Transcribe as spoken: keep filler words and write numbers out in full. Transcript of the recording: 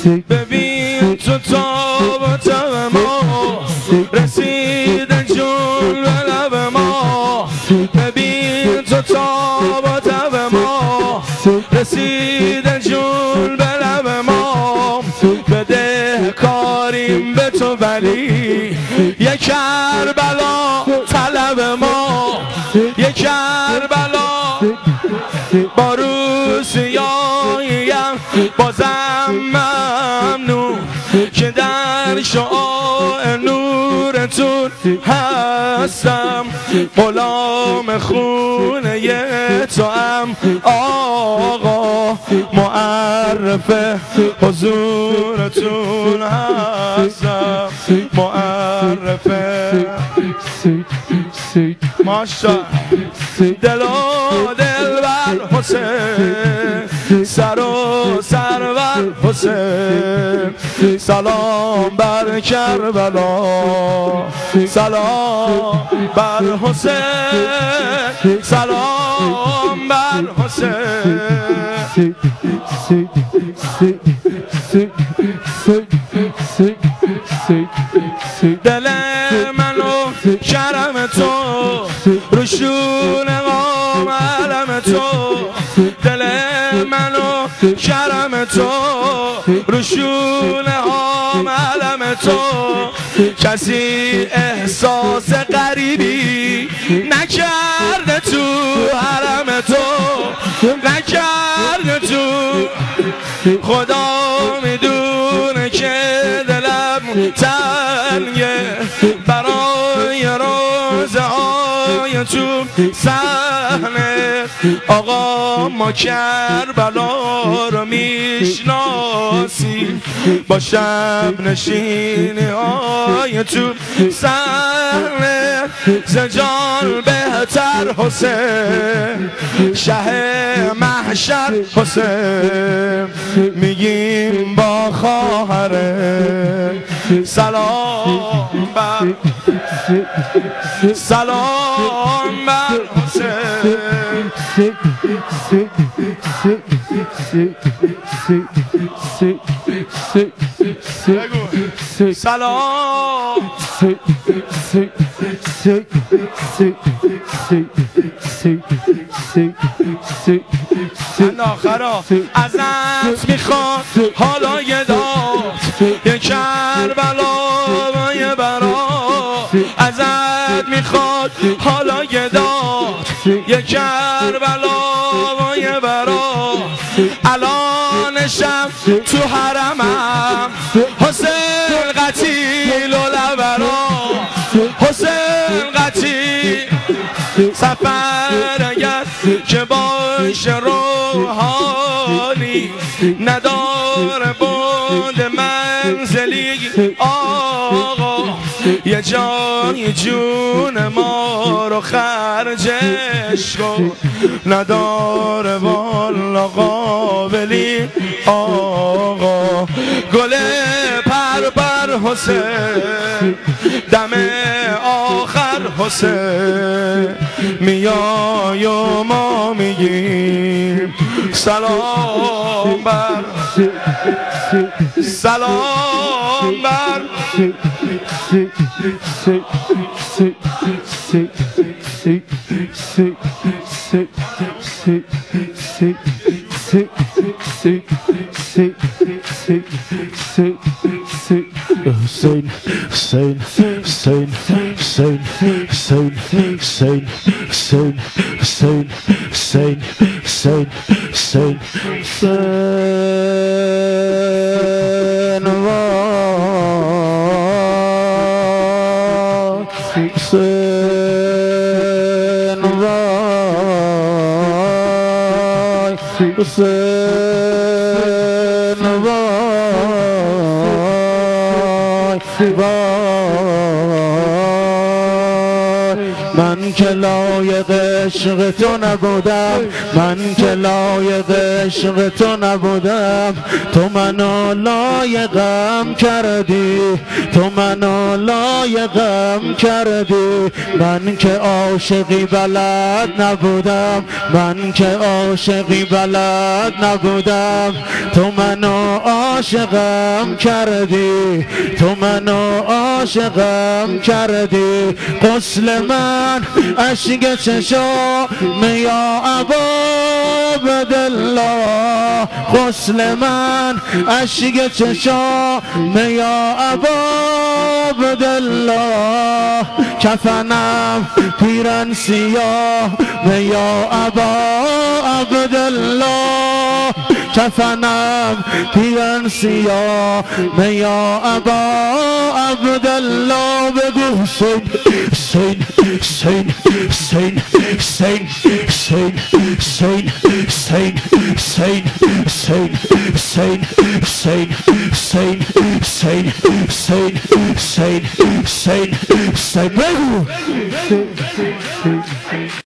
ببین تو تاب و تب ما رسیده جون به لب ما ببین تو تاب و تب ما رسیده جون به لب ما بده کاریم به تو ولی یک کربلا طلب ما یک کربلا با روسیاییم بازم ممنون که در شعاع نورتون هستم غلام خونه تو هم آقا معرف حضورتون هستم معرف ماشا دل و دل بر حسین سر و سر بر حسین سلام بر کربلا سلام بر حسین سلام بر حسین دل منو کرم تو روشون قام علم تو دل منو کرم تو روشون قام علم تو کسی احساس غریبی نکرده تو حرم تو نکرده تو خدا میدونه که دلم تنگه برای روزه های تو صحنه آقا ما کربلا رو میشناسی با شب نشینی های تو صحنه زجان بهتر حسین شه محشر حسین میگیم با خواهره سلام بر سلام بر حسین سلام آخرا ازت میخواد حالا یه داد یه کربلا و یه برا ازت میخواد حالا یه داد یه کربلا و یه برا الان شب تو حرمم حسین قتیل و لبرا حسین قتیل سفر اگر که باشه روحانی نداره بود منزلی آقا یه جای جون ما رو خرجش کن نداره والا قابلی آقا گل پر پر حسین دم آخر حسین میای و ما میگیم سلام بر سلام بر Hussein, Hussein, Hussein, Hussein, Hussein, Hussein, Hussein, Hussein, Hussein, Hussein, Hussein, Hussein, Hussein, Hussein, وای من که لایق عشق تو نبودم، من که لایق عشق تو نبودم. تو منو لایقم کردی، تو منو لایقم کردی. من که عاشقی بلد نبودم، من که عاشقی بلد نبودم. تو منو عاشقم کردی، تو منو عاشقم کردی. غسل من اشک چشام یا عبادالله، غسل من اشک چشام یا عبادالله. کفنم پیرن سیاه یا ابا عبدالله، کفنم پیرن سیاه یا ابا عبدالله. بگو حسین حسین حسین حسین حسین حسین حسین حسین حسین حسین حسین حسین حسین حسین حسین حسین حسین حسین بگو